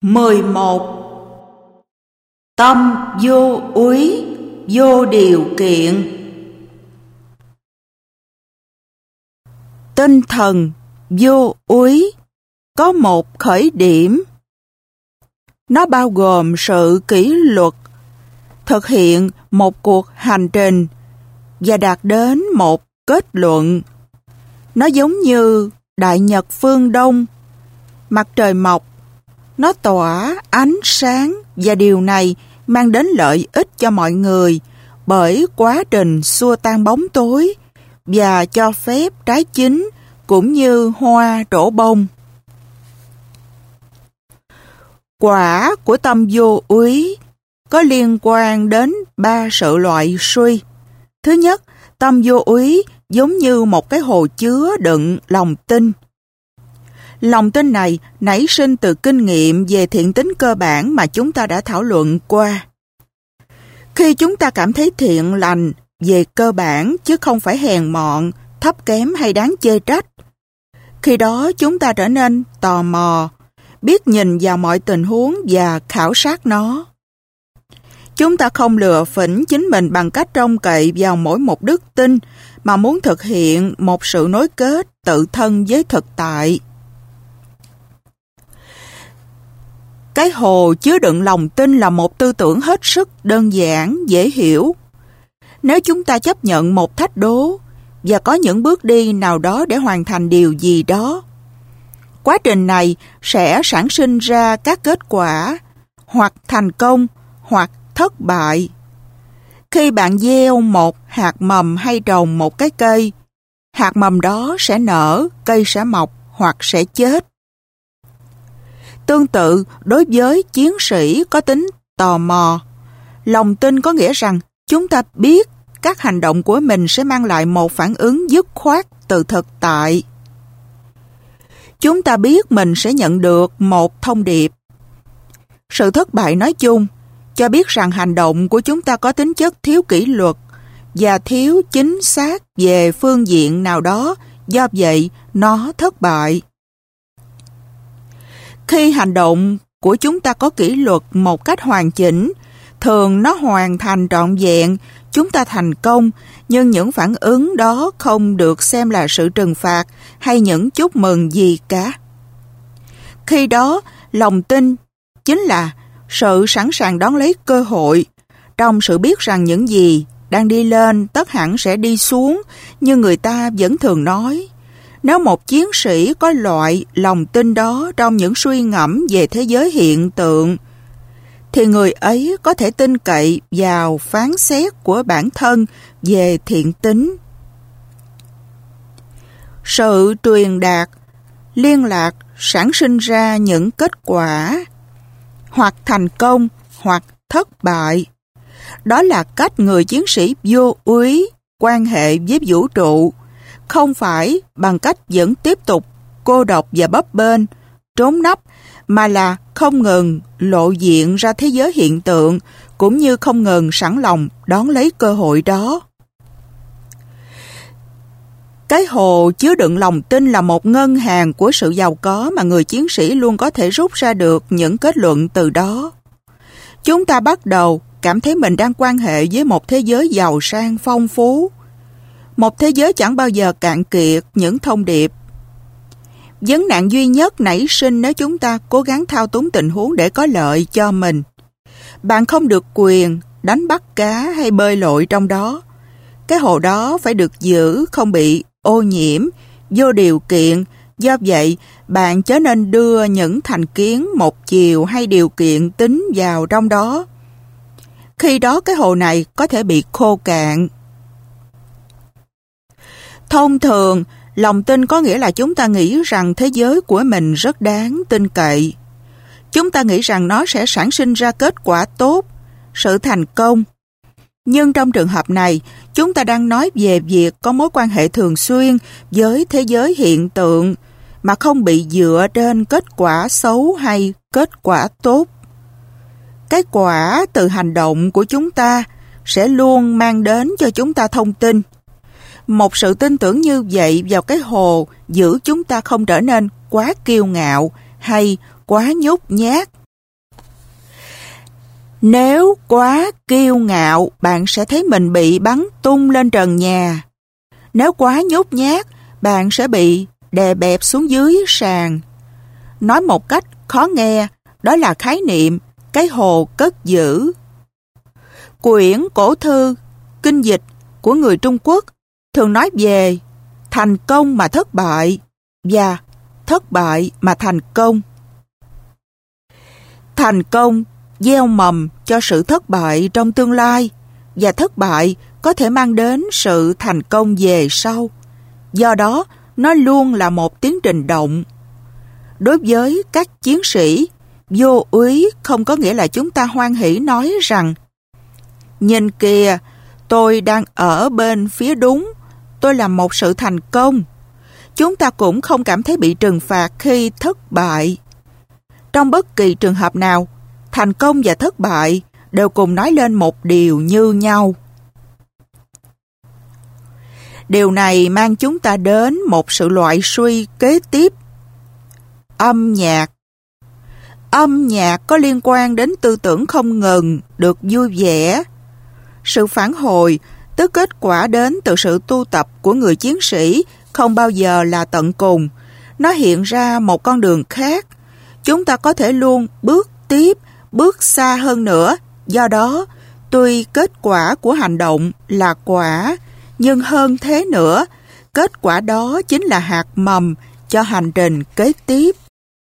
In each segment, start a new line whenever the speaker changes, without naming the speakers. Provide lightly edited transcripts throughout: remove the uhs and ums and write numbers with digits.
11. Tâm vô úy, vô điều kiện. Tinh thần vô úy có một khởi điểm. Nó bao gồm sự kỷ luật, thực hiện một cuộc hành trình và đạt đến một kết luận. Nó giống như đại nhật phương Đông, mặt trời mọc, nó tỏa ánh sáng và điều này mang đến lợi ích cho mọi người bởi quá trình xua tan bóng tối và cho phép trái chín cũng như hoa trổ bông. Quả của tâm vô úy có liên quan đến 3 sự loại suy. Thứ nhất, tâm vô úy giống như một cái hồ chứa đựng lòng tin. Lòng tin này nảy sinh từ kinh nghiệm về thiện tính cơ bản mà chúng ta đã thảo luận qua. Khi chúng ta cảm thấy thiện lành về cơ bản chứ không phải hèn mọn, thấp kém hay đáng chê trách, khi đó chúng ta trở nên tò mò, biết nhìn vào mọi tình huống và khảo sát nó. Chúng ta không lừa phỉnh chính mình bằng cách trông cậy vào mỗi một đức tin mà muốn thực hiện một sự nối kết tự thân với thực tại. Cái hồ chứa đựng lòng tin là một tư tưởng hết sức đơn giản, dễ hiểu. Nếu chúng ta chấp nhận một thách đố và có những bước đi nào đó để hoàn thành điều gì đó, quá trình này sẽ sản sinh ra các kết quả, hoặc thành công, hoặc thất bại. Khi bạn gieo một hạt mầm hay trồng một cái cây, hạt mầm đó sẽ nở, cây sẽ mọc hoặc sẽ chết. Tương tự, đối với chiến sĩ có tính tò mò, lòng tin có nghĩa rằng chúng ta biết các hành động của mình sẽ mang lại một phản ứng dứt khoát từ thực tại. Chúng ta biết mình sẽ nhận được một thông điệp. Sự thất bại nói chung cho biết rằng hành động của chúng ta có tính chất thiếu kỷ luật và thiếu chính xác về phương diện nào đó, do vậy nó thất bại. Khi hành động của chúng ta có kỷ luật một cách hoàn chỉnh, thường nó hoàn thành trọn vẹn, chúng ta thành công, nhưng những phản ứng đó không được xem là sự trừng phạt hay những chúc mừng gì cả. Khi đó, lòng tin chính là sự sẵn sàng đón lấy cơ hội, trong sự biết rằng những gì đang đi lên tất hẳn sẽ đi xuống, như người ta vẫn thường nói. Nếu một chiến sĩ có loại lòng tin đó trong những suy ngẫm về thế giới hiện tượng, thì người ấy có thể tin cậy vào phán xét của bản thân về thiện tính. Sự truyền đạt, liên lạc sản sinh ra những kết quả, hoặc thành công hoặc thất bại. Đó là cách người chiến sĩ vô úy quan hệ với vũ trụ, không phải bằng cách vẫn tiếp tục cô độc và bấp bênh, trốn nấp, mà là không ngừng lộ diện ra thế giới hiện tượng, cũng như không ngừng sẵn lòng đón lấy cơ hội đó. Cái hồ chứa đựng lòng tin là một ngân hàng của sự giàu có mà người chiến sĩ luôn có thể rút ra được những kết luận từ đó. Chúng ta bắt đầu cảm thấy mình đang quan hệ với một thế giới giàu sang phong phú, một thế giới chẳng bao giờ cạn kiệt những thông điệp. Vấn nạn duy nhất nảy sinh nếu chúng ta cố gắng thao túng tình huống để có lợi cho mình. Bạn không được quyền đánh bắt cá hay bơi lội trong đó. Cái hồ đó phải được giữ không bị ô nhiễm, vô điều kiện. Do vậy, bạn chớ nên đưa những thành kiến một chiều hay điều kiện tính vào trong đó. Khi đó cái hồ này có thể bị khô cạn. Thông thường, lòng tin có nghĩa là chúng ta nghĩ rằng thế giới của mình rất đáng tin cậy. Chúng ta nghĩ rằng nó sẽ sản sinh ra kết quả tốt, sự thành công. Nhưng trong trường hợp này, chúng ta đang nói về việc có mối quan hệ thường xuyên với thế giới hiện tượng mà không bị dựa trên kết quả xấu hay kết quả tốt. Cái quả từ hành động của chúng ta sẽ luôn mang đến cho chúng ta thông tin. Một sự tin tưởng như vậy vào cái hồ giữ chúng ta không trở nên quá kiêu ngạo hay quá nhút nhát. Nếu quá kiêu ngạo, bạn sẽ thấy mình bị bắn tung lên trần nhà. Nếu quá nhút nhát, bạn sẽ bị đè bẹp xuống dưới sàn. Nói một cách khó nghe, đó là khái niệm cái hồ cất giữ. Quyển cổ thư, kinh dịch của người Trung Quốc thường nói về thành công mà thất bại và thất bại mà thành công. Thành công gieo mầm cho sự thất bại trong tương lai, và thất bại có thể mang đến sự thành công về sau. Do đó, nó luôn là một tiến trình động. Đối với các chiến sĩ, vô úy không có nghĩa là chúng ta hoan hỉ nói rằng nhìn kìa, tôi đang ở bên phía đúng, tôi làm một sự thành công. Chúng ta cũng không cảm thấy bị trừng phạt khi thất bại. Trong bất kỳ trường hợp nào, thành công và thất bại đều cùng nói lên một điều như nhau. Điều này mang chúng ta đến một sự loại suy kế tiếp. Âm nhạc. Âm nhạc có liên quan đến tư tưởng không ngừng, được vui vẻ. Sự phản hồi, tức kết quả đến từ sự tu tập của người chiến sĩ, không bao giờ là tận cùng. Nó hiện ra một con đường khác. Chúng ta có thể luôn bước tiếp, bước xa hơn nữa. Do đó, tuy kết quả của hành động là quả, nhưng hơn thế nữa, kết quả đó chính là hạt mầm cho hành trình kế tiếp.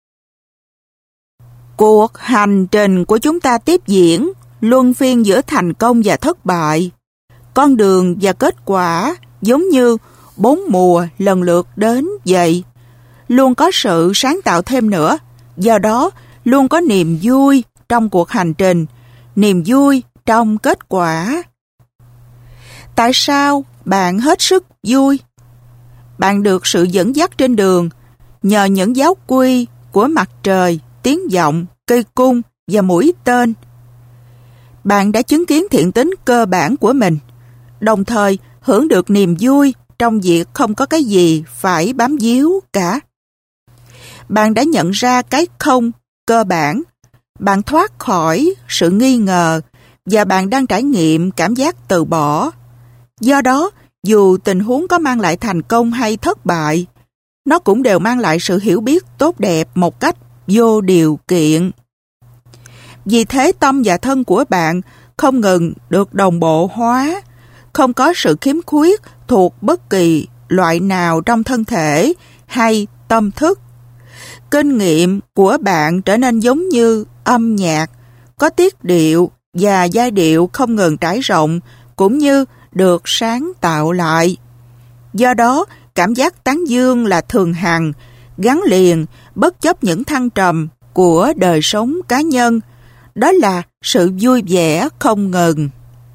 Cuộc hành trình của chúng ta tiếp diễn, luân phiên giữa thành công và thất bại. Con đường và kết quả giống như 4 mùa lần lượt đến vậy. Luôn có sự sáng tạo thêm nữa, do đó luôn có niềm vui trong cuộc hành trình, niềm vui trong kết quả. Tại sao bạn hết sức vui? Bạn được sự dẫn dắt trên đường nhờ những giáo quy của mặt trời, tiếng vọng, cây cung và mũi tên. Bạn đã chứng kiến thiện tính cơ bản của mình, đồng thời hưởng được niềm vui trong việc không có cái gì phải bám víu cả. Bạn đã nhận ra cái không cơ bản, bạn thoát khỏi sự nghi ngờ và bạn đang trải nghiệm cảm giác từ bỏ. Do đó, dù tình huống có mang lại thành công hay thất bại, nó cũng đều mang lại sự hiểu biết tốt đẹp một cách vô điều kiện. Vì thế tâm và thân của bạn không ngừng được đồng bộ hóa, không có sự khiếm khuyết thuộc bất kỳ loại nào trong thân thể hay tâm thức. Kinh nghiệm của bạn trở nên giống như âm nhạc, có tiết điệu và giai điệu không ngừng trải rộng cũng như được sáng tạo lại. Do đó, cảm giác tán dương là thường hằng, gắn liền bất chấp những thăng trầm của đời sống cá nhân. Đó là sự vui vẻ không ngừng.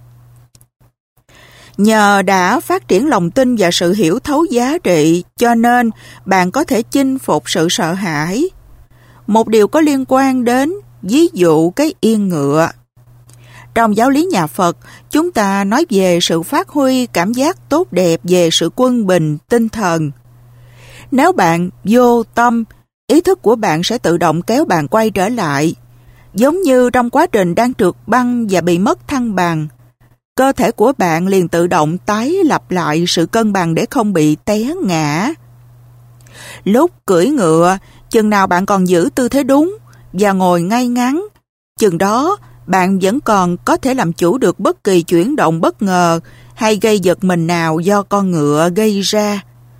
Nhờ đã phát triển lòng tin và sự hiểu thấu giá trị, cho nên bạn có thể chinh phục sự sợ hãi. Một điều có liên quan đến ví dụ cái yên ngựa. Trong giáo lý nhà Phật, chúng ta nói về sự phát huy cảm giác tốt đẹp về sự quân bình tinh thần. Nếu bạn vô tâm, ý thức của bạn sẽ tự động kéo bạn quay trở lại. Giống như trong quá trình đang trượt băng và bị mất thăng bằng, cơ thể của bạn liền tự động tái lập lại sự cân bằng để không bị té ngã. Lúc cưỡi ngựa, chừng nào bạn còn giữ tư thế đúng và ngồi ngay ngắn, chừng đó bạn vẫn còn có thể làm chủ được bất kỳ chuyển động bất ngờ hay gây giật mình nào do con ngựa gây ra.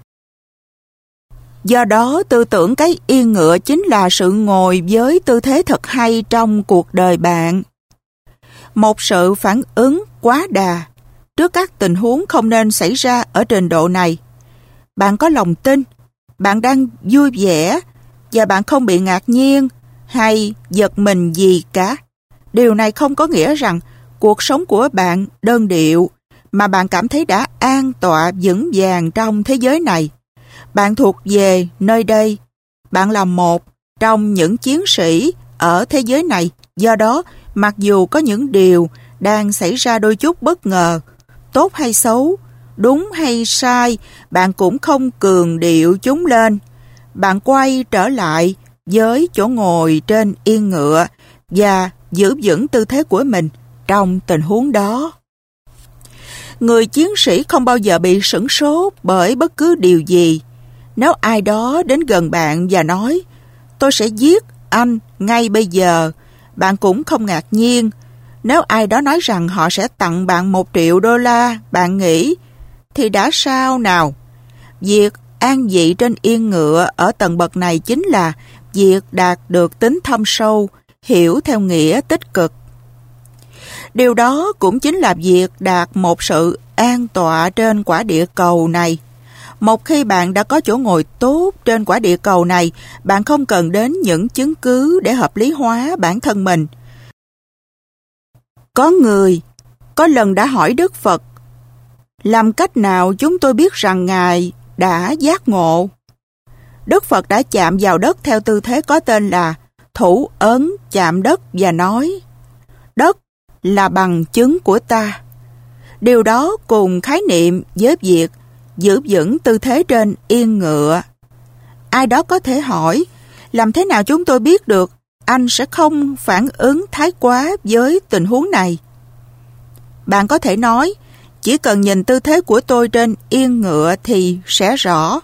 Do đó, tư tưởng cái yên ngựa chính là sự ngồi với tư thế thật hay trong cuộc đời bạn. Một sự phản ứng quá đà trước các tình huống không nên xảy ra ở trình độ này. Bạn có lòng tin, bạn đang vui vẻ và bạn không bị ngạc nhiên hay giật mình gì cả. Điều này không có nghĩa rằng cuộc sống của bạn đơn điệu, mà bạn cảm thấy đã an tọa vững vàng trong thế giới này. Bạn thuộc về nơi đây. Bạn là một trong những chiến sĩ ở thế giới này. Do đó, mặc dù có những điều đang xảy ra đôi chút bất ngờ, tốt hay xấu, đúng hay sai, bạn cũng không cường điệu chúng lên. Bạn quay trở lại với chỗ ngồi trên yên ngựa và giữ vững tư thế của mình trong tình huống đó. Người chiến sĩ không bao giờ bị sửng sốt bởi bất cứ điều gì. Nếu ai đó đến gần bạn và nói, tôi sẽ giết anh ngay bây giờ, bạn cũng không ngạc nhiên. Nếu ai đó nói rằng họ sẽ tặng bạn $1.000.000, bạn nghĩ, thì đã sao nào? Việc an vị trên yên ngựa ở tầng bậc này chính là việc đạt được tính thâm sâu, hiểu theo nghĩa tích cực. Điều đó cũng chính là việc đạt một sự an tọa trên quả địa cầu này. Một khi bạn đã có chỗ ngồi tốt trên quả địa cầu này, bạn không cần đến những chứng cứ để hợp lý hóa bản thân mình. Có người có lần đã hỏi Đức Phật, làm cách nào chúng tôi biết rằng Ngài đã giác ngộ? Đức Phật đã chạm vào đất theo tư thế có tên là thủ ấn chạm đất và nói, đất là bằng chứng của ta. Điều đó cùng khái niệm với việc giữ vững tư thế trên yên ngựa. Ai đó có thể hỏi, làm thế nào chúng tôi biết được anh sẽ không phản ứng thái quá với tình huống này? Bạn có thể nói, chỉ cần nhìn tư thế của tôi trên yên ngựa thì sẽ rõ.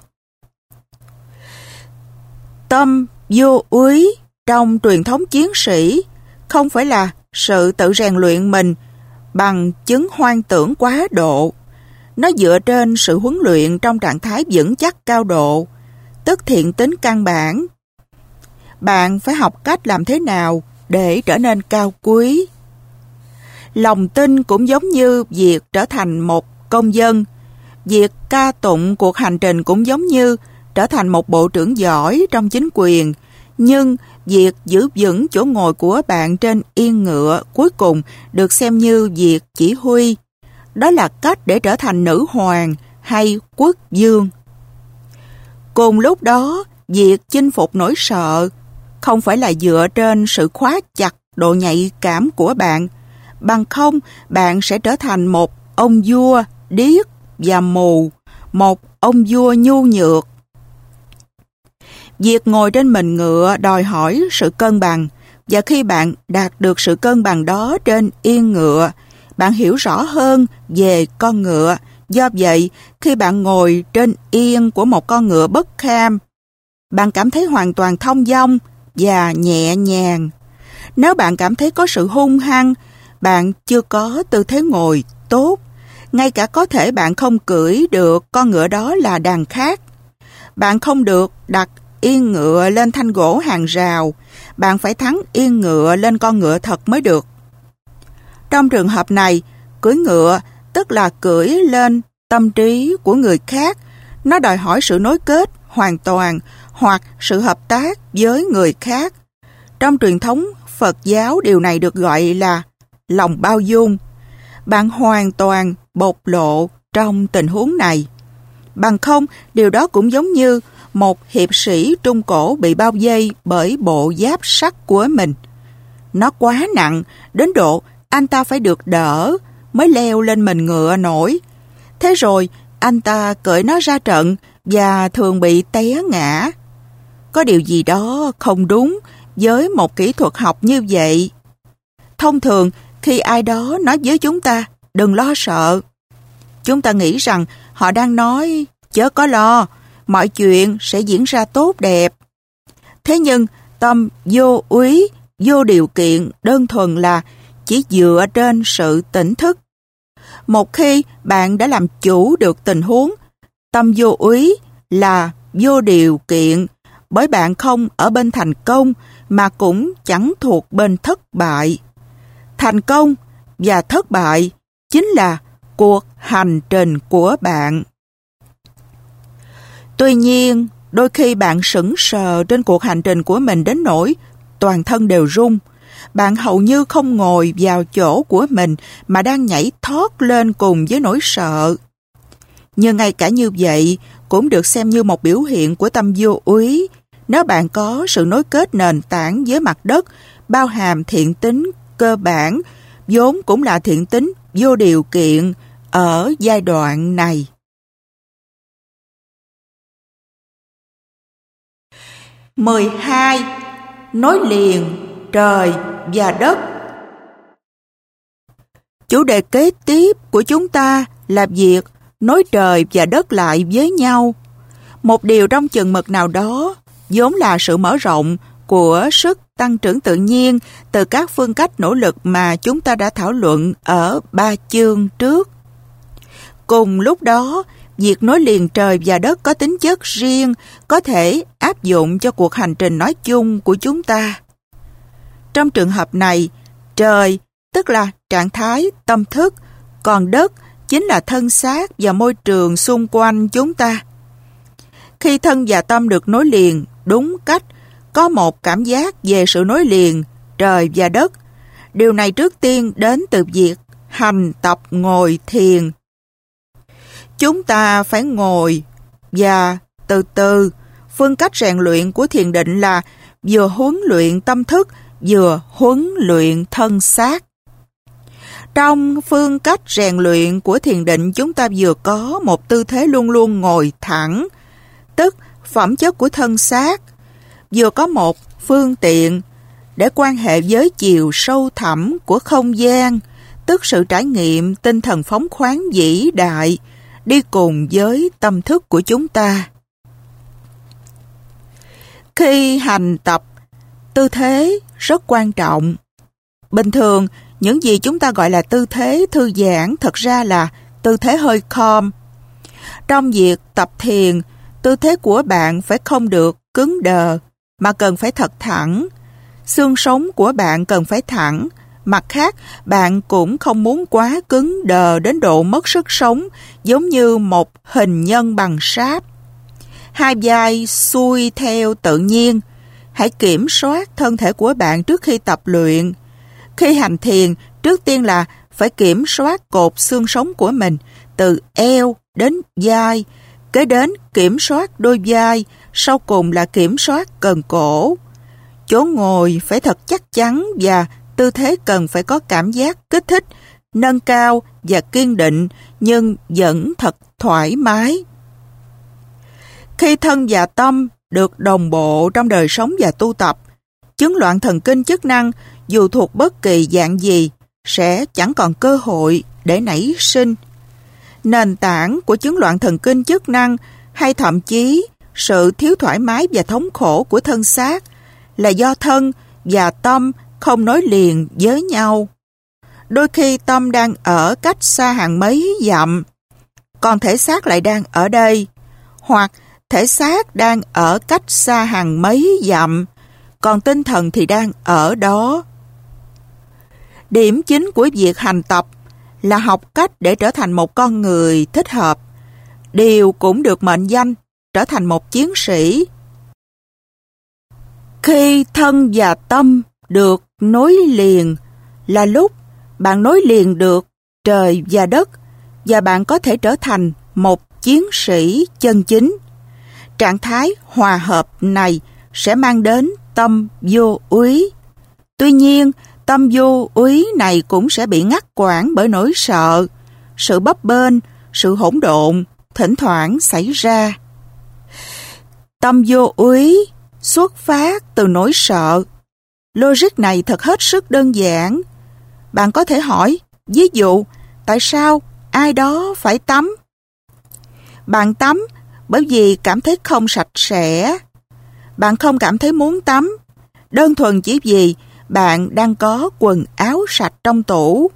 Tâm vô úy trong truyền thống chiến sĩ không phải là sự tự rèn luyện mình bằng chứng hoang tưởng quá độ. Nó dựa trên sự huấn luyện trong trạng thái vững chắc cao độ, tức thiện tính căn bản. Bạn phải học cách làm thế nào để trở nên cao quý. Lòng tin cũng giống như việc trở thành một công dân. Việc ca tụng cuộc hành trình cũng giống như trở thành một bộ trưởng giỏi trong chính quyền. Nhưng việc giữ vững chỗ ngồi của bạn trên yên ngựa cuối cùng được xem như việc chỉ huy. Đó là cách để trở thành nữ hoàng hay quốc vương. Cùng lúc đó, việc chinh phục nỗi sợ không phải là dựa trên sự khóa chặt độ nhạy cảm của bạn. Bằng không, bạn sẽ trở thành một ông vua điếc và mù, một ông vua nhu nhược. Việc ngồi trên mình ngựa đòi hỏi sự cân bằng, và khi bạn đạt được sự cân bằng đó trên yên ngựa, bạn hiểu rõ hơn về con ngựa. Do vậy, khi bạn ngồi trên yên của một con ngựa bất kham, bạn cảm thấy hoàn toàn thông dong và nhẹ nhàng. Nếu bạn cảm thấy có sự hung hăng, bạn chưa có tư thế ngồi tốt. Ngay cả có thể bạn không cưỡi được con ngựa đó là đàn khác. Bạn không được đặt yên ngựa lên thanh gỗ hàng rào. Bạn phải thắng yên ngựa lên con ngựa thật mới được. Trong trường hợp này, cưỡi ngựa tức là cưỡi lên tâm trí của người khác. Nó đòi hỏi sự nối kết hoàn toàn hoặc sự hợp tác với người khác. Trong truyền thống Phật giáo, điều này được gọi là lòng bao dung. Bạn hoàn toàn bộc lộ trong tình huống này. Bằng không, điều đó cũng giống như một hiệp sĩ Trung Cổ bị bao vây bởi bộ giáp sắt của mình. Nó quá nặng, đến độ anh ta phải được đỡ mới leo lên mình ngựa nổi. Thế rồi, anh ta cởi nó ra trận và thường bị té ngã. Có điều gì đó không đúng với một kỹ thuật học như vậy. Thông thường, khi ai đó nói với chúng ta, đừng lo sợ, chúng ta nghĩ rằng họ đang nói, chớ có lo, mọi chuyện sẽ diễn ra tốt đẹp. Thế nhưng, tâm vô úy, vô điều kiện đơn thuần là chỉ dựa trên sự tỉnh thức. Một khi bạn đã làm chủ được tình huống, tâm vô úy là vô điều kiện, bởi bạn không ở bên thành công mà cũng chẳng thuộc bên thất bại. Thành công và thất bại chính là cuộc hành trình của bạn. Tuy nhiên, đôi khi bạn sững sờ trên cuộc hành trình của mình đến nỗi toàn thân đều run. Bạn hầu như không ngồi vào chỗ của mình mà đang nhảy thoát lên cùng với nỗi sợ. Nhưng ngay cả như vậy cũng được xem như một biểu hiện của tâm vô úy. Nếu bạn có sự nối kết nền tảng với mặt đất, bao hàm thiện tính cơ bản, vốn cũng là thiện tính vô điều kiện ở giai đoạn này. 12. Nối liền trời và đất Chủ đề kế tiếp của chúng ta là việc nối trời và đất lại với nhau. Một điều trong chừng mực nào đó vốn là sự mở rộng của sức tăng trưởng tự nhiên từ các phương cách nỗ lực mà chúng ta đã thảo luận ở 3 chương trước. Cùng lúc đó, việc nối liền trời và đất có tính chất riêng có thể áp dụng cho cuộc hành trình nói chung của chúng ta. Trong trường hợp này, trời tức là trạng thái tâm thức, còn đất chính là thân xác và môi trường xung quanh chúng ta. Khi thân và tâm được nối liền đúng cách, có một cảm giác về sự nối liền trời và đất. Điều này trước tiên đến từ việc hành tập ngồi thiền. Chúng ta phải ngồi và từ từ. Phương cách rèn luyện của thiền định là vừa huấn luyện tâm thức, vừa huấn luyện thân xác. Trong phương cách rèn luyện của thiền định, chúng ta vừa có một tư thế luôn luôn ngồi thẳng, tức phẩm chất của thân xác, vừa có một phương tiện để quan hệ với chiều sâu thẳm của không gian, tức sự trải nghiệm tinh thần phóng khoáng vĩ đại, đi cùng với tâm thức của chúng ta. Khi hành tập, tư thế rất quan trọng. Bình thường, những gì chúng ta gọi là tư thế thư giãn thật ra là tư thế hơi khom. Trong việc tập thiền, tư thế của bạn phải không được cứng đờ, mà cần phải thật thẳng. Xương sống của bạn cần phải thẳng. Mặt khác, bạn cũng không muốn quá cứng đờ đến độ mất sức sống, giống như một hình nhân bằng sáp. Hai vai xuôi theo tự nhiên. Hãy kiểm soát thân thể của bạn trước khi tập luyện. Khi hành thiền, trước tiên là phải kiểm soát cột xương sống của mình, từ eo đến vai, kế đến kiểm soát đôi vai, sau cùng là kiểm soát cần cổ. Chỗ ngồi phải thật chắc chắn và tư thế cần phải có cảm giác kích thích, nâng cao và kiên định, nhưng vẫn thật thoải mái. Khi thân và tâm được đồng bộ trong đời sống và tu tập, chứng loạn thần kinh chức năng dù thuộc bất kỳ dạng gì sẽ chẳng còn cơ hội để nảy sinh. Nền tảng của chứng loạn thần kinh chức năng hay thậm chí sự thiếu thoải mái và thống khổ của thân xác là do thân và tâm không nối liền với nhau. Đôi khi tâm đang ở cách xa hàng mấy dặm, còn thể xác lại đang ở đây, hoặc thể xác đang ở cách xa hàng mấy dặm, còn tinh thần thì đang ở đó. Điểm chính của việc hành tập là học cách để trở thành một con người thích hợp. Điều cũng được mệnh danh trở thành một chiến sĩ. Khi thân và tâm được nối liền là lúc bạn nối liền được trời và đất, và bạn có thể trở thành một chiến sĩ chân chính. Trạng thái hòa hợp này sẽ mang đến tâm vô úy. Tuy nhiên, tâm vô úy này cũng sẽ bị ngắt quãng bởi nỗi sợ, sự bấp bênh, sự hỗn độn thỉnh thoảng xảy ra. Tâm vô úy xuất phát từ nỗi sợ. Logic này thật hết sức đơn giản. Bạn có thể hỏi, ví dụ, tại sao ai đó phải tắm? Bạn tắm bởi vì cảm thấy không sạch sẽ. Bạn không cảm thấy muốn tắm, đơn thuần chỉ vì bạn đang có quần áo sạch trong tủ.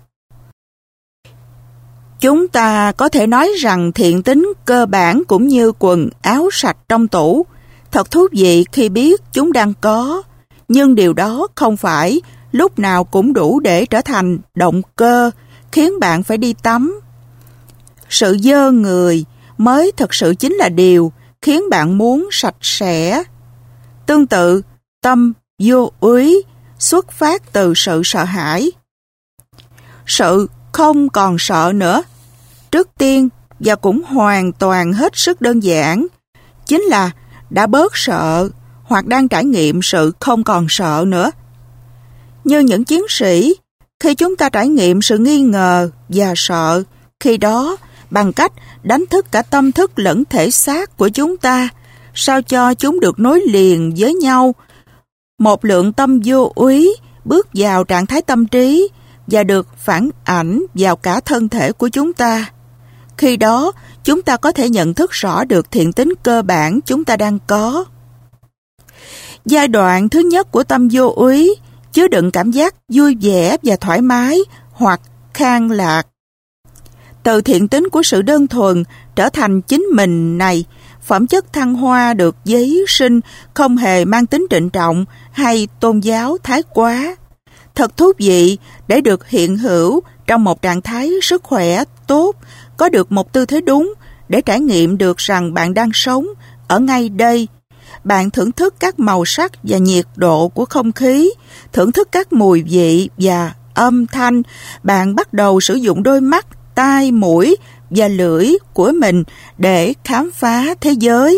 Chúng ta có thể nói rằng thiện tính cơ bản cũng như quần áo sạch trong tủ thật thú vị khi biết chúng đang có, nhưng điều đó không phải lúc nào cũng đủ để trở thành động cơ khiến bạn phải đi tắm. Sự dơ người mới thật sự chính là điều khiến bạn muốn sạch sẽ. Tương tự, tâm vô úy xuất phát từ sự sợ hãi. Sự không còn sợ nữa, trước tiên và cũng hoàn toàn hết sức đơn giản, chính là đã bớt sợ hoặc đang trải nghiệm sự không còn sợ nữa. Như những chiến sĩ, khi chúng ta trải nghiệm sự nghi ngờ và sợ, khi đó bằng cách đánh thức cả tâm thức lẫn thể xác của chúng ta, sao cho chúng được nối liền với nhau. Một lượng tâm vô úy bước vào trạng thái tâm trí và được phản ảnh vào cả thân thể của chúng ta. Khi đó, chúng ta có thể nhận thức rõ được thiện tính cơ bản chúng ta đang có. Giai đoạn thứ nhất của tâm vô úy chứa đựng cảm giác vui vẻ và thoải mái hoặc khang lạc. Từ thiện tính của sự đơn thuần trở thành chính mình này, phẩm chất thăng hoa được giấy sinh không hề mang tính trịnh trọng hay tôn giáo thái quá. Thật thú vị để được hiện hữu trong một trạng thái sức khỏe tốt, có được một tư thế đúng để trải nghiệm được rằng bạn đang sống ở ngay đây. Bạn thưởng thức các màu sắc và nhiệt độ của không khí, thưởng thức các mùi vị và âm thanh. Bạn bắt đầu sử dụng đôi mắt, tai, mũi và lưỡi của mình để khám phá thế giới.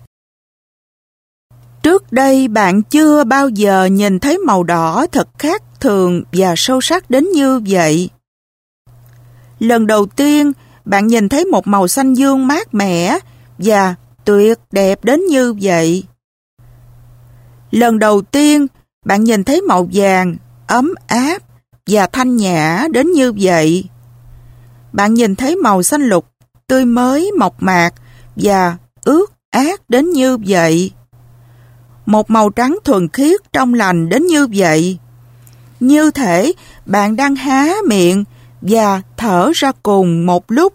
Trước đây bạn chưa bao giờ nhìn thấy màu đỏ thật khác thường và sâu sắc đến như vậy. Lần đầu tiên, bạn nhìn thấy một màu xanh dương mát mẻ và tuyệt đẹp đến như vậy. Lần đầu tiên, bạn nhìn thấy màu vàng, ấm áp và thanh nhã đến như vậy. Bạn nhìn thấy màu xanh lục, tươi mới, mộc mạc và ướt át đến như vậy. Một màu trắng thuần khiết trong lành đến như vậy. Như thể bạn đang há miệng và thở ra cùng một lúc.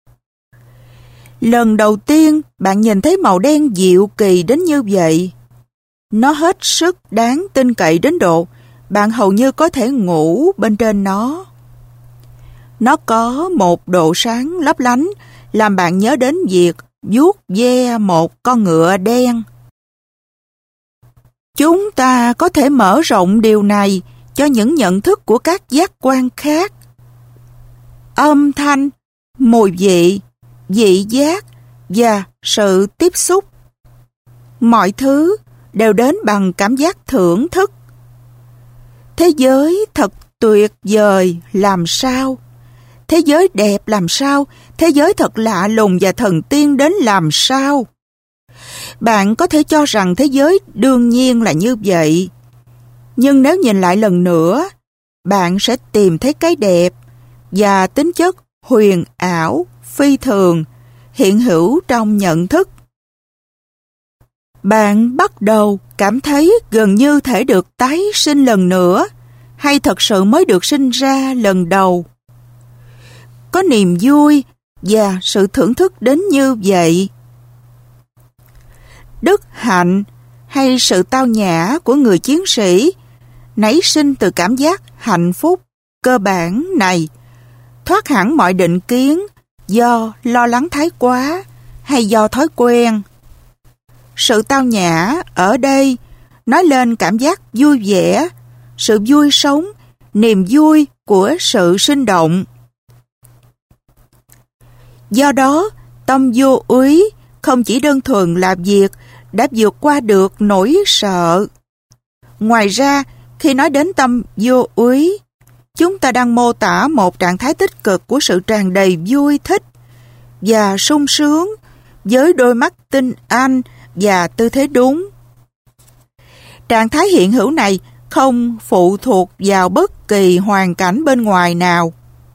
Lần đầu tiên bạn nhìn thấy màu đen dịu kỳ đến như vậy. Nó hết sức đáng tin cậy đến độ bạn hầu như có thể ngủ bên trên nó. Nó có một độ sáng lấp lánh làm bạn nhớ đến việc vuốt ve một con ngựa đen. Chúng ta có thể mở rộng điều này cho những nhận thức của các giác quan khác. Âm thanh, mùi vị, vị giác và sự tiếp xúc. Mọi thứ đều đến bằng cảm giác thưởng thức. Thế giới thật tuyệt vời làm sao? Thế giới đẹp làm sao? Thế giới thật lạ lùng và thần tiên đến làm sao? Bạn có thể cho rằng thế giới đương nhiên là như vậy. Nhưng nếu nhìn lại lần nữa, bạn sẽ tìm thấy cái đẹp và tính chất huyền ảo, phi thường, hiện hữu trong nhận thức. Bạn bắt đầu cảm thấy gần như thể được tái sinh lần nữa, hay thật sự mới được sinh ra lần đầu. Có niềm vui và sự thưởng thức đến như vậy. Đức hạnh hay sự tao nhã của người chiến sĩ nảy sinh từ cảm giác hạnh phúc cơ bản này, thoát hẳn mọi định kiến do lo lắng thái quá hay do thói quen. Sự tao nhã ở đây nói lên cảm giác vui vẻ, sự vui sống, niềm vui của sự sinh động. Do đó, tâm vô úy không chỉ đơn thuần là việc đã vượt qua được nỗi sợ. Ngoài ra, khi nói đến tâm vô úy, chúng ta đang mô tả một trạng thái tích cực của sự tràn đầy vui thích và sung sướng với đôi mắt tinh anh và tư thế đúng. Trạng thái hiện hữu này không phụ thuộc vào bất kỳ hoàn cảnh bên ngoài nào.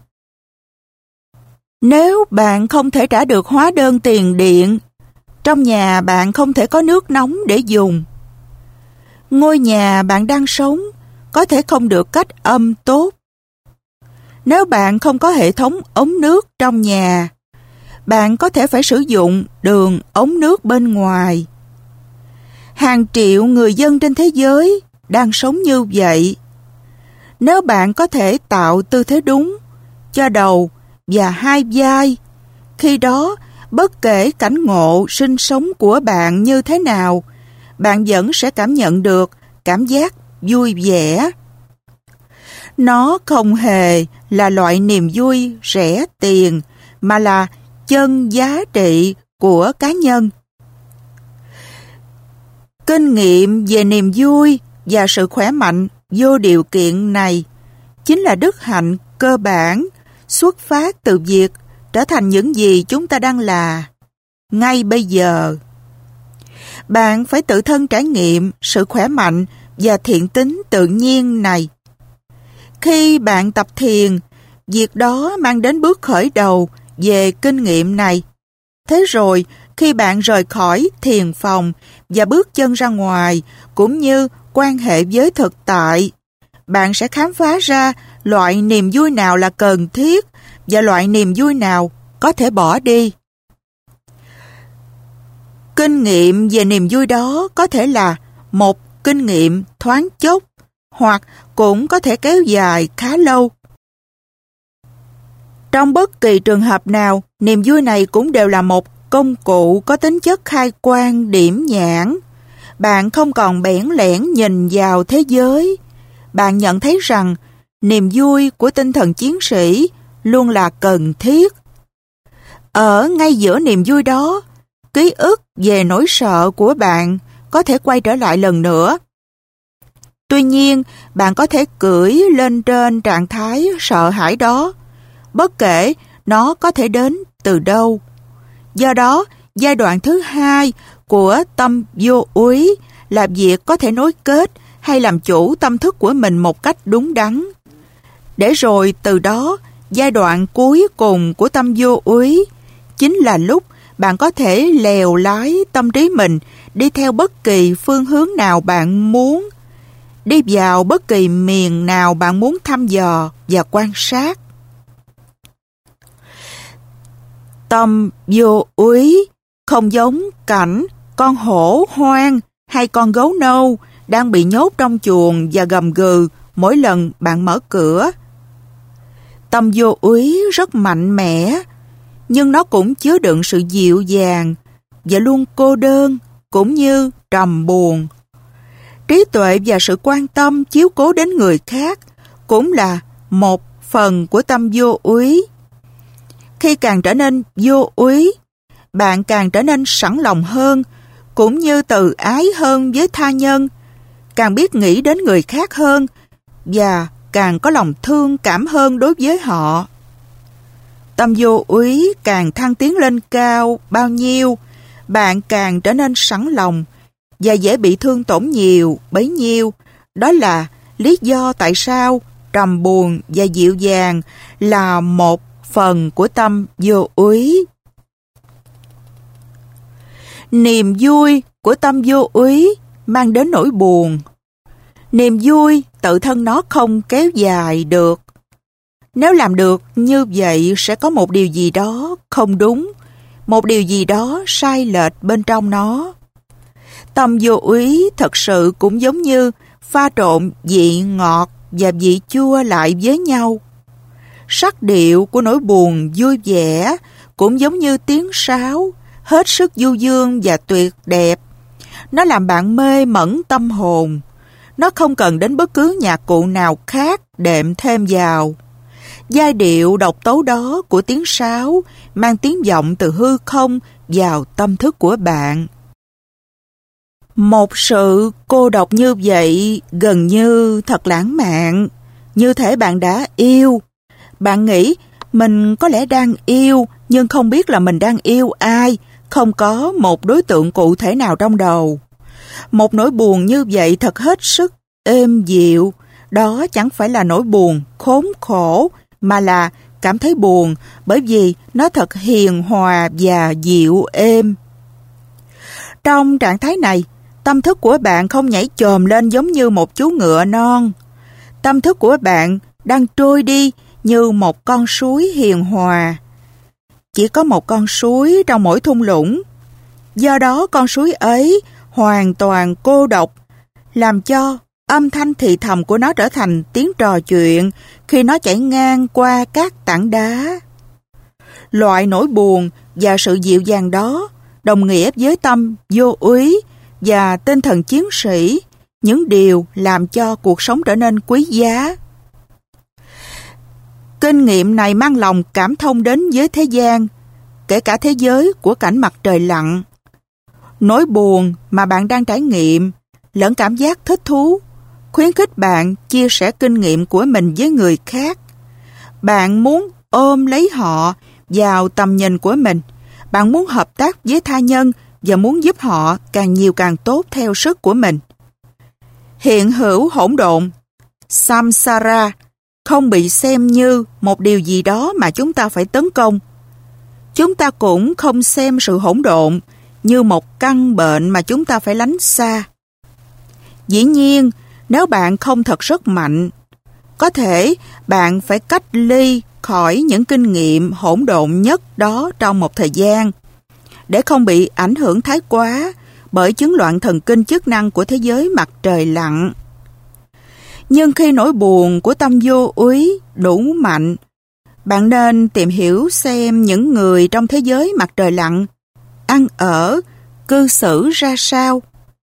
Nếu bạn không thể trả được hóa đơn tiền điện, trong nhà bạn không thể có nước nóng để dùng. Ngôi nhà bạn đang sống có thể không được cách âm tốt. Nếu bạn không có hệ thống ống nước trong nhà, bạn có thể phải sử dụng đường ống nước bên ngoài. Hàng triệu người dân trên thế giới đang sống như vậy. Nếu bạn có thể tạo tư thế đúng cho đầu và hai vai, khi đó bất kể cảnh ngộ sinh sống của bạn như thế nào, bạn vẫn sẽ cảm nhận được cảm giác vui vẻ. Nó không hề là loại niềm vui rẻ tiền, mà là chân giá trị của cá nhân. Kinh nghiệm về niềm vui và sự khỏe mạnh vô điều kiện này chính là đức hạnh cơ bản xuất phát từ việc trở thành những gì chúng ta đang là ngay bây giờ. Bạn phải tự thân trải nghiệm sự khỏe mạnh và thiện tính tự nhiên này. Khi bạn tập thiền, việc đó mang đến bước khởi đầu về kinh nghiệm này. Thế rồi, khi bạn rời khỏi thiền phòng và bước chân ra ngoài, cũng như quan hệ với thực tại, bạn sẽ khám phá ra loại niềm vui nào là cần thiết và loại niềm vui nào có thể bỏ đi. Kinh nghiệm về niềm vui đó có thể là một kinh nghiệm thoáng chốc, hoặc cũng có thể kéo dài khá lâu. Trong bất kỳ trường hợp nào, niềm vui này cũng đều là một công cụ có tính chất khai quang điểm nhãn. Bạn không còn bẽn lẽn nhìn vào thế giới. Bạn nhận thấy rằng niềm vui của tinh thần chiến sĩ luôn là cần thiết. Ở ngay giữa niềm vui đó, ký ức về nỗi sợ của bạn có thể quay trở lại lần nữa. Tuy nhiên, bạn có thể cưỡi lên trên trạng thái sợ hãi đó, bất kể nó có thể đến từ đâu. Do đó, giai đoạn thứ hai của tâm vô úy là việc có thể nối kết hay làm chủ tâm thức của mình một cách đúng đắn. Để rồi từ đó, giai đoạn cuối cùng của tâm vô úy chính là lúc bạn có thể lèo lái tâm trí mình đi theo bất kỳ phương hướng nào bạn muốn, đi vào bất kỳ miền nào bạn muốn thăm dò và quan sát. Tâm vô úy không giống cảnh con hổ hoang hay con gấu nâu đang bị nhốt trong chuồng và gầm gừ mỗi lần bạn mở cửa. Tâm vô úy rất mạnh mẽ, nhưng nó cũng chứa đựng sự dịu dàng và luôn cô đơn cũng như trầm buồn. Trí tuệ và sự quan tâm chiếu cố đến người khác cũng là một phần của tâm vô úy. Khi càng trở nên vô úy, bạn càng trở nên sẵn lòng hơn, cũng như từ ái hơn với tha nhân, càng biết nghĩ đến người khác hơn và càng có lòng thương cảm hơn đối với họ. Tâm vô úy càng thăng tiến lên cao bao nhiêu, bạn càng trở nên sẵn lòng và dễ bị thương tổn nhiều bấy nhiêu. Đó là lý do tại sao trầm buồn và dịu dàng là một phần của tâm vô úy. Niềm vui của tâm vô úy mang đến nỗi buồn. Niềm vui tự thân nó không kéo dài được. Nếu làm được như vậy sẽ có một điều gì đó không đúng, một điều gì đó sai lệch bên trong nó. Tâm vô úy thật sự cũng giống như pha trộn vị ngọt và vị chua lại với nhau. Sắc điệu của nỗi buồn vui vẻ cũng giống như tiếng sáo, hết sức du dương và tuyệt đẹp. Nó làm bạn mê mẩn tâm hồn. Nó không cần đến bất cứ nhạc cụ nào khác đệm thêm vào. Giai điệu độc tấu đó của tiếng sáo mang tiếng vọng từ hư không vào tâm thức của bạn. Một sự cô độc như vậy gần như thật lãng mạn, như thể bạn đã yêu. Bạn nghĩ mình có lẽ đang yêu, nhưng không biết là mình đang yêu ai, không có một đối tượng cụ thể nào trong đầu. Một nỗi buồn như vậy thật hết sức êm dịu. Đó chẳng phải là nỗi buồn khốn khổ, mà là cảm thấy buồn bởi vì nó thật hiền hòa và dịu êm. Trong trạng thái này, tâm thức của bạn không nhảy chồm lên giống như một chú ngựa non. Tâm thức của bạn đang trôi đi như một con suối hiền hòa. Chỉ có một con suối trong mỗi thung lũng. Do đó con suối ấy hoàn toàn cô độc, làm cho âm thanh thì thầm của nó trở thành tiếng trò chuyện khi nó chảy ngang qua các tảng đá. Loại nỗi buồn và sự dịu dàng đó đồng nghĩa với tâm vô úy và tinh thần chiến sĩ, những điều làm cho cuộc sống trở nên quý giá. Kinh nghiệm này mang lòng cảm thông đến với thế gian, kể cả thế giới của cảnh mặt trời lặn. Nỗi buồn mà bạn đang trải nghiệm lẫn cảm giác thích thú khuyến khích bạn chia sẻ kinh nghiệm của mình với người khác. Bạn muốn ôm lấy họ vào tầm nhìn của mình. Bạn muốn hợp tác với tha nhân và muốn giúp họ càng nhiều càng tốt theo sức của mình. Hiện hữu hỗn độn, samsara, không bị xem như một điều gì đó mà chúng ta phải tấn công. Chúng ta cũng không xem sự hỗn độn như một căn bệnh mà chúng ta phải lánh xa. Dĩ nhiên, nếu bạn không thật rất mạnh, có thể bạn phải cách ly khỏi những kinh nghiệm hỗn độn nhất đó trong một thời gian, để không bị ảnh hưởng thái quá bởi chứng loạn thần kinh chức năng của thế giới mặt trời lặn. Nhưng khi nỗi buồn của tâm vô úy đủ mạnh, bạn nên tìm hiểu xem những người trong thế giới mặt trời lặn ăn ở, cư xử ra sao.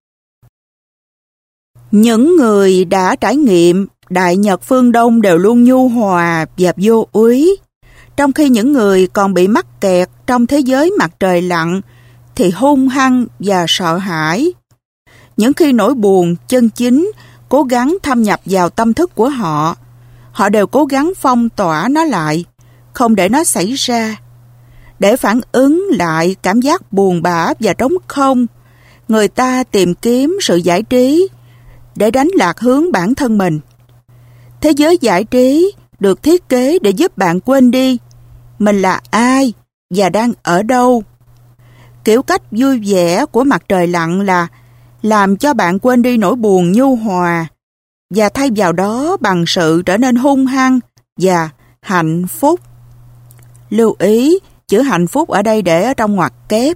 Những người đã trải nghiệm Đại Nhật phương Đông đều luôn nhu hòa và vô úy, trong khi những người còn bị mắc kẹt trong thế giới mặt trời lặn thì hung hăng và sợ hãi. Những khi nỗi buồn chân chính cố gắng thâm nhập vào tâm thức của họ, họ đều cố gắng phong tỏa nó lại, không để nó xảy ra. Để phản ứng lại cảm giác buồn bã và trống không, người ta tìm kiếm sự giải trí để đánh lạc hướng bản thân mình. Thế giới giải trí được thiết kế để giúp bạn quên đi mình là ai và đang ở đâu. Kiểu cách vui vẻ của mặt trời lặn là làm cho bạn quên đi nỗi buồn nhu hòa và thay vào đó bằng sự trở nên hung hăng và hạnh phúc. Lưu ý, chữ hạnh phúc ở đây để ở trong ngoặc kép.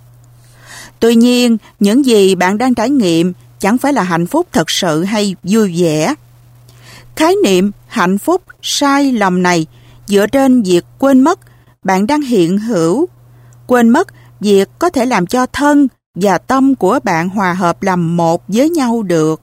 Tuy nhiên, những gì bạn đang trải nghiệm chẳng phải là hạnh phúc thật sự hay vui vẻ. Khái niệm hạnh phúc sai lầm này dựa trên việc quên mất bạn đang hiện hữu, quên mất việc có thể làm cho thân và tâm của bạn hòa hợp làm một với nhau được.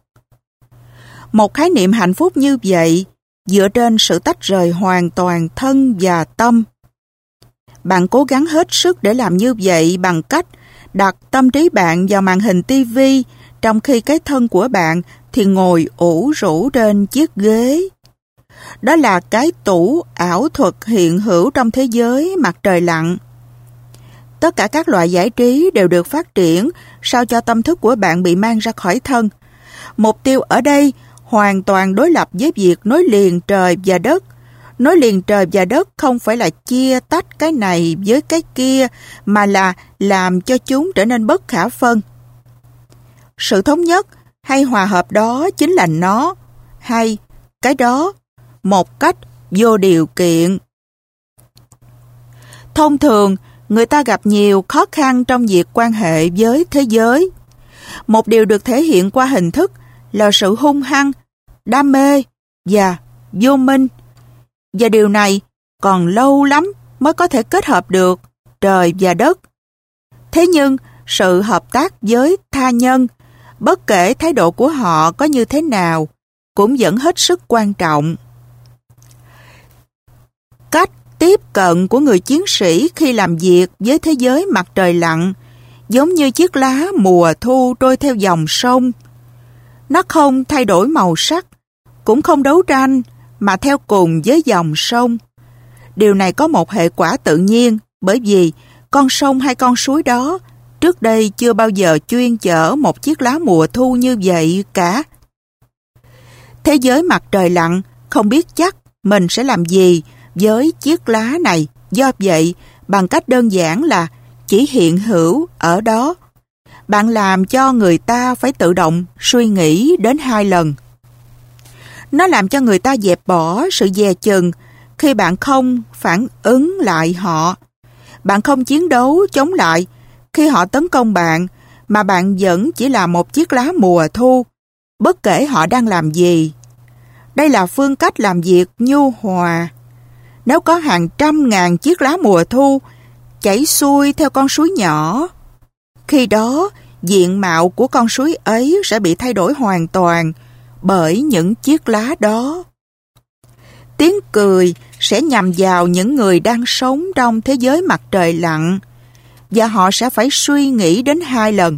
Một khái niệm hạnh phúc như vậy dựa trên sự tách rời hoàn toàn thân và tâm. Bạn cố gắng hết sức để làm như vậy bằng cách đặt tâm trí bạn vào màn hình TV, trong khi cái thân của bạn thì ngồi ủ rũ trên chiếc ghế. Đó là cái tủ ảo thuật hiện hữu trong thế giới mặt trời lặn. Tất cả các loại giải trí đều được phát triển sao cho tâm thức của bạn bị mang ra khỏi thân. Mục tiêu ở đây hoàn toàn đối lập với việc nối liền trời và đất. Nối liền trời và đất không phải là chia tách cái này với cái kia, mà là làm cho chúng trở nên bất khả phân. Sự thống nhất hay hòa hợp đó chính là nó, hay cái đó, một cách vô điều kiện. Thông thường, người ta gặp nhiều khó khăn trong việc quan hệ với thế giới. Một điều được thể hiện qua hình thức là sự hung hăng, đam mê và vô minh. Và điều này còn lâu lắm mới có thể kết hợp được trời và đất. Thế nhưng, sự hợp tác với tha nhân, bất kể thái độ của họ có như thế nào, cũng vẫn hết sức quan trọng. Cách tiếp cận của người chiến sĩ khi làm việc với thế giới mặt trời lặn giống như chiếc lá mùa thu trôi theo dòng sông. Nó không thay đổi màu sắc, cũng không đấu tranh, mà theo cùng với dòng sông. Điều này có một hệ quả tự nhiên, bởi vì con sông hay con suối đó trước đây chưa bao giờ chuyên chở một chiếc lá mùa thu như vậy cả. Thế giới mặt trời lặn không biết chắc mình sẽ làm gì với chiếc lá này, do vậy bằng cách đơn giản là chỉ hiện hữu ở đó, bạn làm cho người ta phải tự động suy nghĩ đến 2 lần. Nó làm cho người ta dẹp bỏ sự dè chừng khi bạn không phản ứng lại họ. Bạn không chiến đấu chống lại khi họ tấn công bạn, mà bạn vẫn chỉ là một chiếc lá mùa thu, bất kể họ đang làm gì. Đây là phương cách làm việc nhu hòa. Nếu có hàng trăm ngàn chiếc lá mùa thu chảy xuôi theo con suối nhỏ, khi đó diện mạo của con suối ấy sẽ bị thay đổi hoàn toàn bởi những chiếc lá đó. Tiếng cười sẽ nhằm vào những người đang sống trong thế giới mặt trời lặn, và họ sẽ phải suy nghĩ đến 2 lần.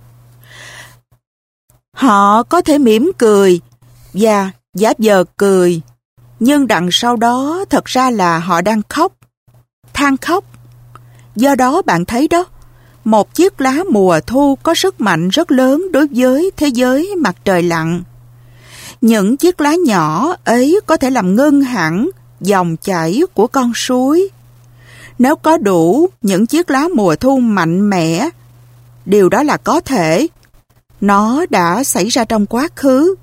Họ có thể mỉm cười và giả vờ cười, nhưng đằng sau đó thật ra là họ đang khóc, than khóc. Do đó bạn thấy đó, một chiếc lá mùa thu có sức mạnh rất lớn đối với thế giới mặt trời lặn. Những chiếc lá nhỏ ấy có thể làm ngưng hẳn dòng chảy của con suối. Nếu có đủ những chiếc lá mùa thu mạnh mẽ, điều đó là có thể. Nó đã xảy ra trong quá khứ.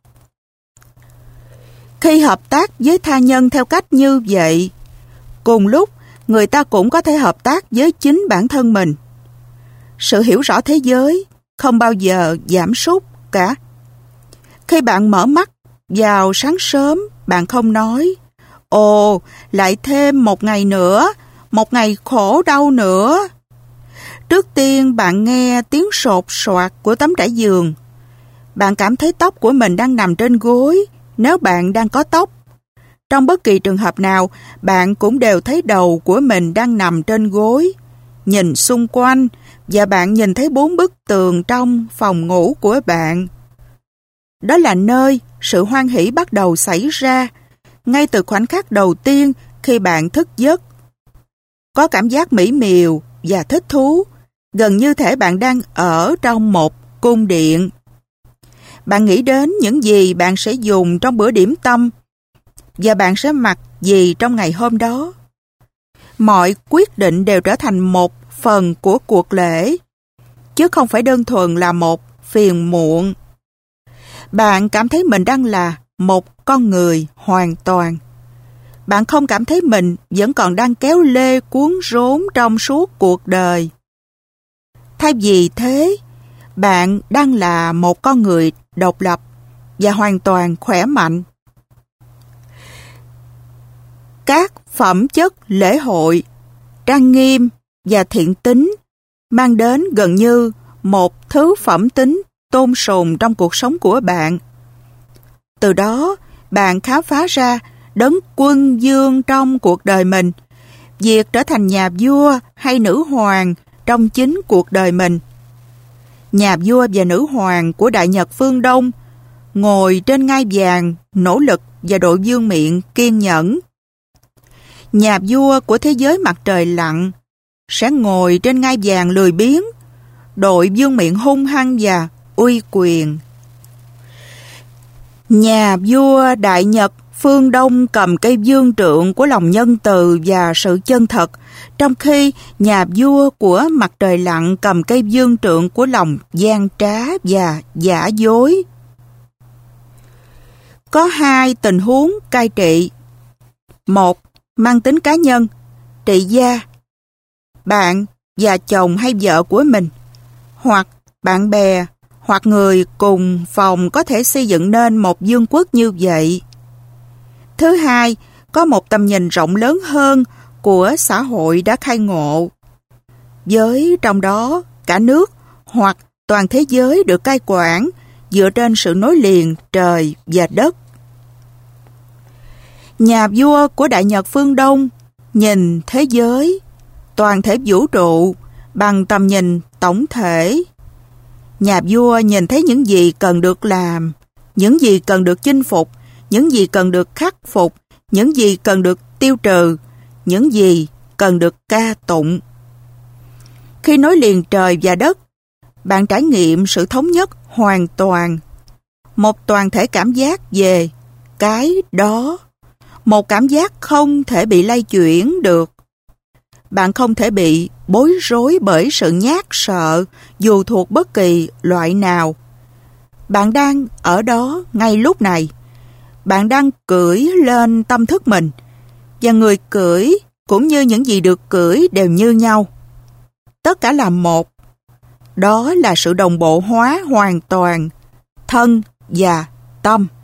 Khi hợp tác với tha nhân theo cách như vậy, cùng lúc người ta cũng có thể hợp tác với chính bản thân mình. Sự hiểu rõ thế giới không bao giờ giảm sút cả. Khi bạn mở mắt vào sáng sớm, bạn không nói: "Ồ, lại thêm một ngày nữa, một ngày khổ đau nữa." Trước tiên bạn nghe tiếng sột soạt của tấm trải giường. Bạn cảm thấy tóc của mình đang nằm trên gối nếu bạn đang có tóc. Trong bất kỳ trường hợp nào, bạn cũng đều thấy đầu của mình đang nằm trên gối. Nhìn xung quanh và bạn nhìn thấy 4 bức tường trong phòng ngủ của bạn. Đó là nơi sự hoan hỷ bắt đầu xảy ra, ngay từ khoảnh khắc đầu tiên khi bạn thức giấc. Có cảm giác mỹ miều và thích thú, gần như thể bạn đang ở trong một cung điện. Bạn nghĩ đến những gì bạn sẽ dùng trong bữa điểm tâm và bạn sẽ mặc gì trong ngày hôm đó. Mọi quyết định đều trở thành một phần của cuộc lễ, chứ không phải đơn thuần là một phiền muộn. Bạn cảm thấy mình đang là một con người hoàn toàn. Bạn không cảm thấy mình vẫn còn đang kéo lê cuốn rốn trong suốt cuộc đời. Thay vì thế, bạn đang là một con người độc lập và hoàn toàn khỏe mạnh. Các phẩm chất lễ hội, trang nghiêm và thiện tính mang đến gần như một thứ phẩm tính tôn sùng trong cuộc sống của bạn. Từ đó, bạn khám phá ra đấng quân vương trong cuộc đời mình, việc trở thành nhà vua hay nữ hoàng trong chính cuộc đời mình. Nhà vua và nữ hoàng của Đại Nhật phương Đông ngồi trên ngai vàng, nỗ lực và đội vương miện kiên nhẫn. Nhà vua của thế giới mặt trời lặn sẽ ngồi trên ngai vàng lười biếng, đội vương miện hung hăng và uy quyền. Nhà vua Đại Nhật phương Đông cầm cây vương trượng của lòng nhân từ và sự chân thật, trong khi nhà vua của mặt trời lặn cầm cây vương trượng của lòng gian trá và giả dối. Có 2 tình huống cai trị. 1. Mang tính cá nhân, trị gia. Bạn và chồng hay vợ của mình, hoặc bạn bè, hoặc người cùng phòng có thể xây dựng nên một vương quốc như vậy. Thứ hai, có một tầm nhìn rộng lớn hơn của xã hội đã khai ngộ. Với trong đó, cả nước hoặc toàn thế giới được cai quản dựa trên sự nối liền trời và đất. Nhà vua của Đại Nhật phương Đông nhìn thế giới, toàn thể vũ trụ bằng tầm nhìn tổng thể. Nhà vua nhìn thấy những gì cần được làm, những gì cần được chinh phục, những gì cần được khắc phục, những gì cần được tiêu trừ, những gì cần được ca tụng. Khi nối liền trời và đất, bạn trải nghiệm sự thống nhất hoàn toàn, một toàn thể cảm giác về cái đó, một cảm giác không thể bị lay chuyển được. Bạn không thể bị bối rối bởi sự nhát sợ dù thuộc bất kỳ loại nào. Bạn đang ở đó ngay lúc này. Bạn đang cưỡi lên tâm thức mình, và người cưỡi cũng như những gì được cưỡi đều như nhau. Tất cả là một. Đó là sự đồng bộ hóa hoàn toàn, thân và tâm.